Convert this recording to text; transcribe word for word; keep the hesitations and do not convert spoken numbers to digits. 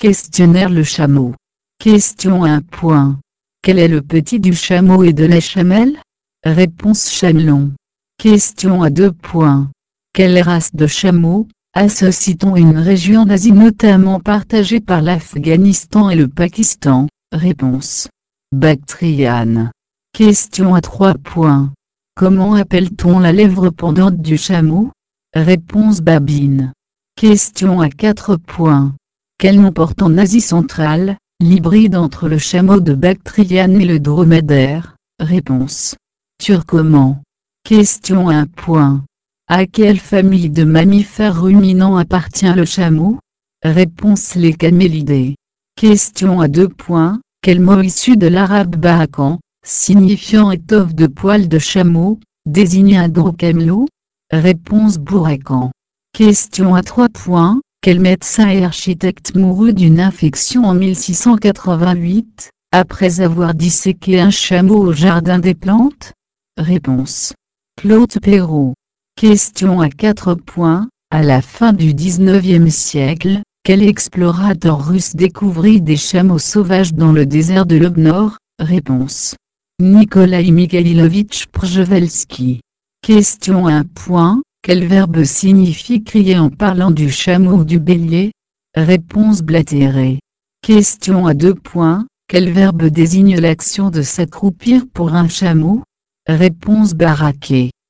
Questionnaire le chameau. Question un point. Quel est le petit du chameau et de la chamelle? Réponse chamelon. Question à deux points. Quelle race de chameau associe-t-on une région d'Asie notamment partagée par l'Afghanistan et le Pakistan? Réponse Bactriane. Question à trois points. Comment appelle-t-on la lèvre pendante du chameau? Réponse babine. Question à quatre points. Quel nom porte en Asie centrale l'hybride entre le chameau de Bactriane et le dromadaire? Réponse turcoman. Question à un point. À quelle famille de mammifères ruminants appartient le chameau? Réponse les camélidés. Question à deux points. Quel mot issu de l'arabe barakan, signifiant étoffe de poils de chameau, désigne un gros camelot? Réponse bourracan. Question à trois points. Quel médecin et architecte mourut d'une infection en mille six cent quatre-vingt-huit, après avoir disséqué un chameau au jardin des plantes? Réponse Claude Perrault. Question à quatre points. À la fin du dix-neuvième siècle, quel explorateur russe découvrit des chameaux sauvages dans le désert de l'Obnord? Réponse Nikolai Mikhailovitch Przhevalsky. Question à un point. Quel verbe signifie crier en parlant du chameau ou du bélier? Réponse blatérer. Question à deux points. Quel verbe désigne l'action de s'accroupir pour un chameau? Réponse baraquer.